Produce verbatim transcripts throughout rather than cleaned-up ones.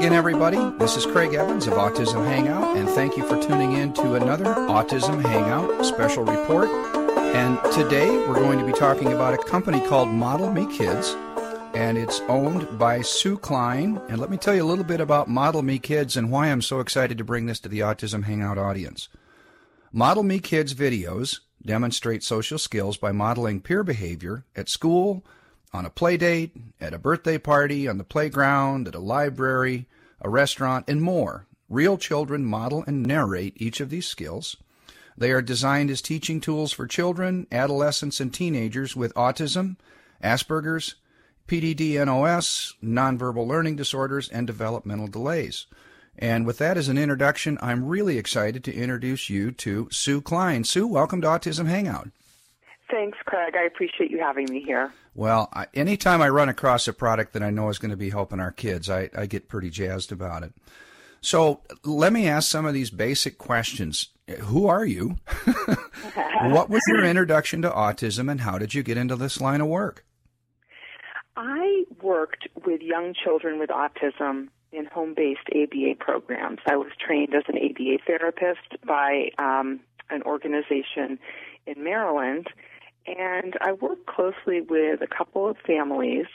again, everybody. This is Craig Evans of Autism Hangout, and thank you for tuning in to another Autism Hangout special report. And today we're going to be talking about a company called Model Me Kids, and it's owned by Sue Klein. And let me tell you a little bit about Model Me Kids and why I'm so excited to bring this to the Autism Hangout audience. Model Me Kids videos demonstrate social skills by modeling peer behavior at school, on a play date, at a birthday party, on the playground, at a library, a restaurant, and more. Real children model and narrate each of these skills. They are designed as teaching tools for children, adolescents, and teenagers with autism, Asperger's, P D D N O S, nonverbal learning disorders, and developmental delays. And with that as an introduction, I'm really excited to introduce you to Sue Klein. Sue, welcome to Autism Hangout. Thanks, Craig. I appreciate you having me here. Well, I, anytime I run across a product that I know is going to be helping our kids, I, I get pretty jazzed about it. So let me ask some of these basic questions. Who are you? What was your introduction to autism, and how did you get into this line of work? I worked with young children with autism in home-based A B A programs. I was trained as an A B A therapist by um, an organization in Maryland, and I worked closely with a couple of families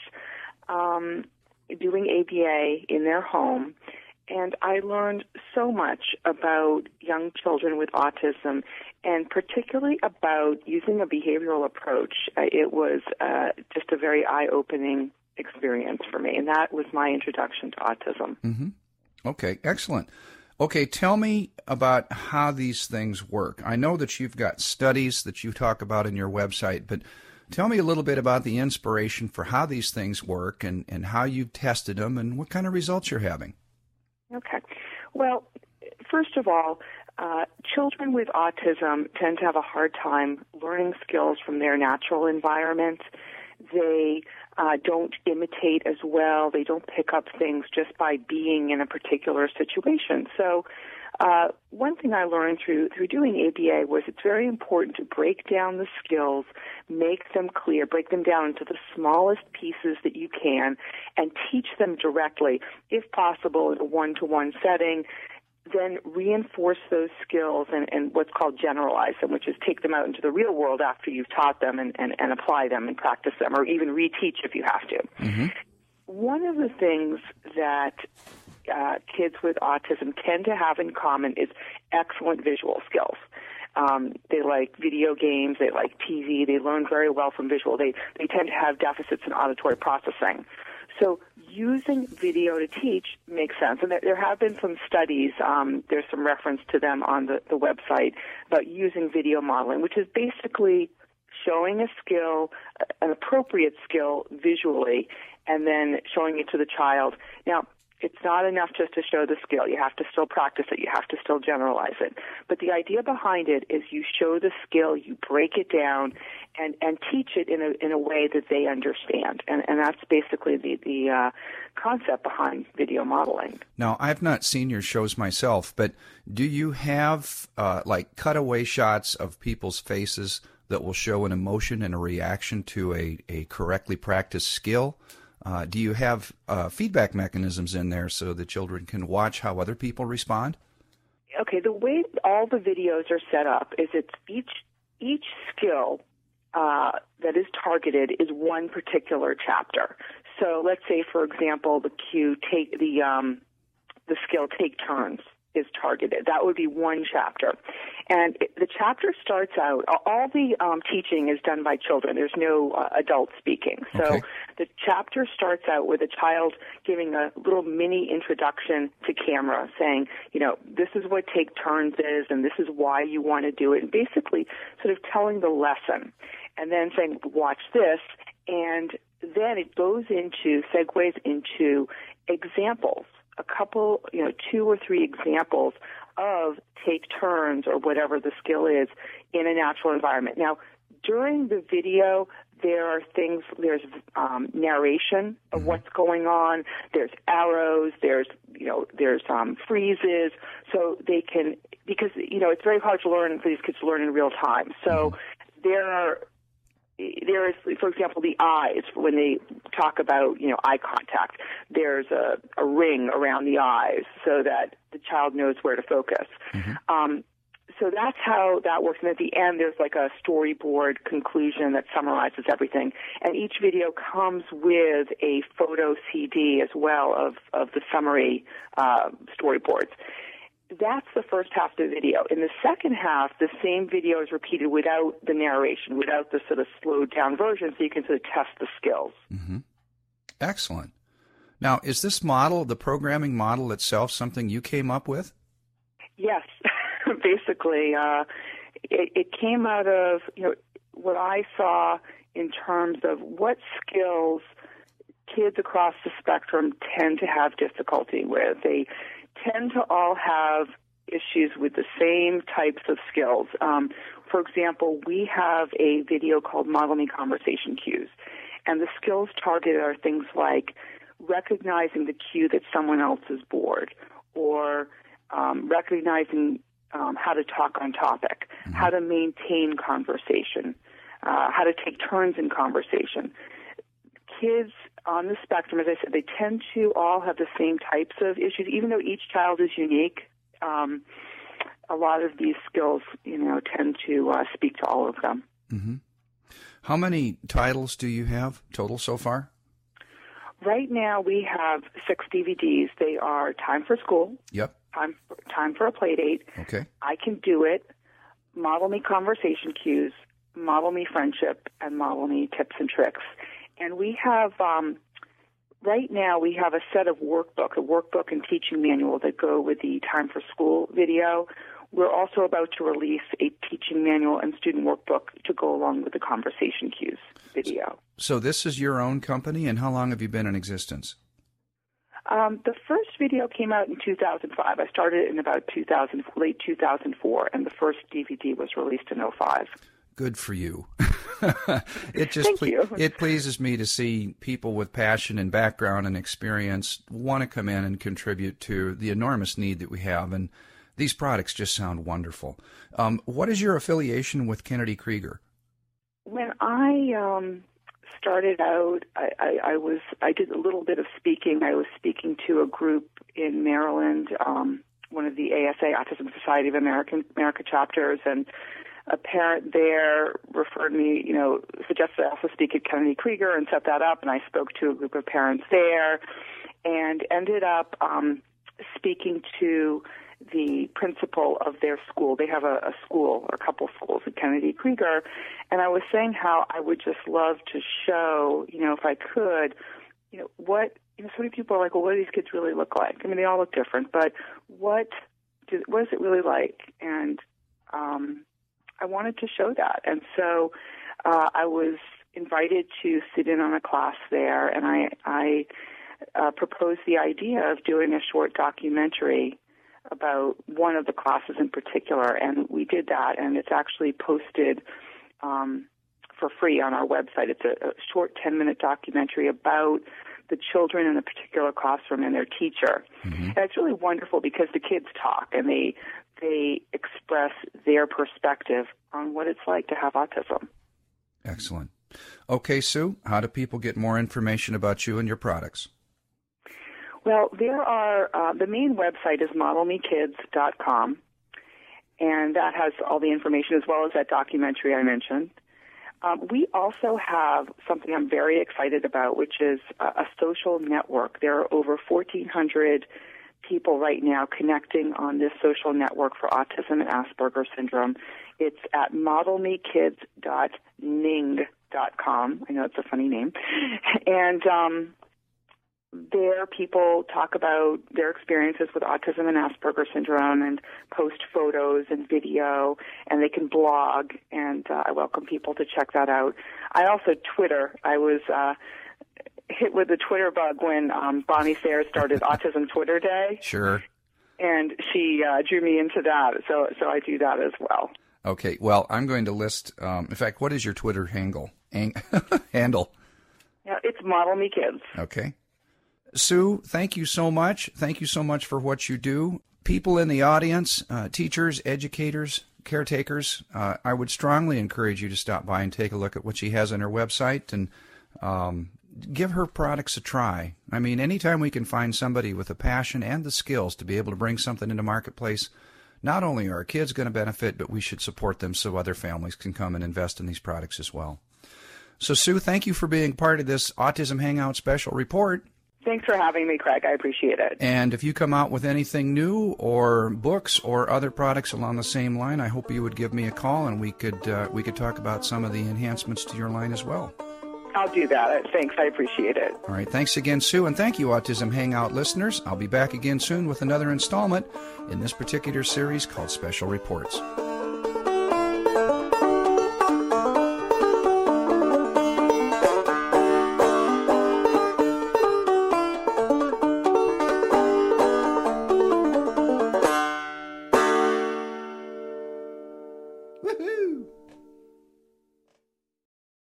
um, doing A B A in their home, and I learned so much about young children with autism, and particularly about using a behavioral approach. Uh, it was uh, just a very eye-opening experience for me, and that was my introduction to autism. Mm-hmm. Okay, excellent. Okay, tell me about how these things work. I know that you've got studies that you talk about in your website, but tell me a little bit about the inspiration for how these things work and, and how you've tested them and what kind of results you're having. Okay. Well, first of all, uh, children with autism tend to have a hard time learning skills from their natural environment. They uh, don't imitate as well. They don't pick up things just by being in a particular situation. So uh, one thing I learned through through doing A B A was it's very important to break down the skills, make them clear, break them down into the smallest pieces that you can, and teach them directly, if possible, in a one-to-one setting. Then reinforce those skills and, and what's called generalize them, which is take them out into the real world after you've taught them and, and, and apply them and practice them, or even reteach if you have to. Mm-hmm. One of the things that uh, kids with autism tend to have in common is excellent visual skills. Um, they like video games, they like T V, they learn very well from visual. They, they tend to have deficits in auditory processing. So using video to teach makes sense. And there have been some studies, um, there's some reference to them on the, the website, about using video modeling, which is basically showing a skill, an appropriate skill visually, and then showing it to the child. Now, it's not enough just to show the skill. You have to still practice it. You have to still generalize it. But the idea behind it is you show the skill, you break it down, and, and teach it in a in a way that they understand. And, and that's basically the, the uh, concept behind video modeling. Now, I've not seen your shows myself, but do you have uh, like cutaway shots of people's faces that will show an emotion and a reaction to a, a correctly practiced skill? Uh, do you have uh, feedback mechanisms in there so the children can watch how other people respond? Okay, the way all the videos are set up is it's each each skill uh, that is targeted is one particular chapter. So let's say, for example, the cue take the um, the skill take turns is targeted. That would be one chapter. And it, the chapter starts out, all the um, teaching is done by children. There's no uh, adult speaking. So okay. The chapter starts out with a child giving a little mini introduction to camera, saying, you know, this is what take turns is, and this is why you want to do it, and basically sort of telling the lesson. And then saying, watch this, and then it goes into, segues into examples. A couple, you know, two or three examples of take turns or whatever the skill is in a natural environment. Now, during the video, there are things, there's um, narration of what's going on, there's arrows, there's, you know, there's um, freezes, so they can, because, you know, it's very hard to learn for these kids to learn in real time. So there are there is, for example, the eyes, when they talk about, you know, eye contact, there's a, a ring around the eyes so that the child knows where to focus. Mm-hmm. Um, so that's how that works. And at the end, there's like a storyboard conclusion that summarizes everything. And each video comes with a photo C D as well of, of the summary uh, storyboards. That's the first half of the video. In the second half, the same video is repeated without the narration, without the sort of slowed down version, so you can sort of test the skills. Mm-hmm. Excellent. Now, is this model, the programming model itself, something you came up with? Yes. Basically, uh, it, it came out of, you know, what I saw in terms of what skills kids across the spectrum tend to have difficulty with. They tend to all have issues with the same types of skills. Um, for example, we have a video called Model Me Conversation Cues, and the skills targeted are things like recognizing the cue that someone else is bored, or um, recognizing um, how to talk on topic, mm-hmm. how to maintain conversation, uh, how to take turns in conversation. Kids on the spectrum, as I said, they tend to all have the same types of issues, even though each child is unique. Um, a lot of these skills, you know, tend to uh, speak to all of them. Mm-hmm. How many titles do you have total so far? Right now, we have six D V Ds. They are Time for School. Yep. Time for, time for a Playdate. Okay. I Can Do It. Model Me Conversation Cues. Model Me Friendship, and Model Me Tips and Tricks. And we have, um, right now, we have a set of workbook, a workbook and teaching manual that go with the Time for School video. We're also about to release a teaching manual and student workbook to go along with the Conversation Cues video. So this is your own company, and how long have you been in existence? Um, the first video came out in two thousand five. I started in about two thousand, late two thousand four, and the first D V D was released in oh five. Good for you. It just Thank ple- you. It pleases me to see people with passion and background and experience want to come in and contribute to the enormous need that we have, and these products just sound wonderful. Um, what is your affiliation with Kennedy Krieger? When I um, started out, I, I, I was I did a little bit of speaking. I was speaking to a group in Maryland, um, one of the A S A, Autism Society of American America chapters, and a parent there referred me, you know, suggested I also speak at Kennedy Krieger and set that up, and I spoke to a group of parents there and ended up um, speaking to the principal of their school. They have a, a school, or a couple schools at Kennedy Krieger, and I was saying how I would just love to show, you know, if I could, you know, what, you know, so many people are like, well, what do these kids really look like? I mean, they all look different, but what, do, what is it really like? And, um, I wanted to show that. And so uh, I was invited to sit in on a class there, and I, I uh, proposed the idea of doing a short documentary about one of the classes in particular, and we did that, and it's actually posted um, for free on our website. It's a, a short ten-minute documentary about the children in a particular classroom and their teacher. Mm-hmm. And it's really wonderful because the kids talk, and they they express their perspective on what it's like to have autism. Excellent. Okay, Sue, how do people get more information about you and your products? Well, there are, uh, the main website is model me kids dot com, and that has all the information as well as that documentary I mentioned. Um, we also have something I'm very excited about, which is a, a social network. There are over fourteen hundred people right now connecting on this social network for autism and Asperger's syndrome. It's at model me kids dot ning dot com. I know it's a funny name. And um, there people talk about their experiences with autism and Asperger's syndrome and post photos and video, and they can blog, and uh, I welcome people to check that out. I also Twitter. I was uh, hit with the Twitter bug when um, Bonnie Sayers started Autism Twitter Day. Sure. And she uh, drew me into that, so so I do that as well. Okay. Well, I'm going to list. Um, in fact, what is your Twitter handle? handle. Yeah, it's Model Me Kids. Okay. Sue, thank you so much. Thank you so much for what you do. People in the audience, uh, teachers, educators, caretakers, uh, I would strongly encourage you to stop by and take a look at what she has on her website and um, give her products a try. I mean, anytime we can find somebody with the passion and the skills to be able to bring something into marketplace, not only are our kids going to benefit, but we should support them so other families can come and invest in these products as well. So, Sue, thank you for being part of this Autism Hangout special report. Thanks for having me, Craig. I appreciate it. And if you come out with anything new or books or other products along the same line, I hope you would give me a call and we could uh, we could talk about some of the enhancements to your line as well. I'll do that. Thanks. I appreciate it. All right. Thanks again, Sue. And thank you, Autism Hangout listeners. I'll be back again soon with another installment in this particular series called Special Reports.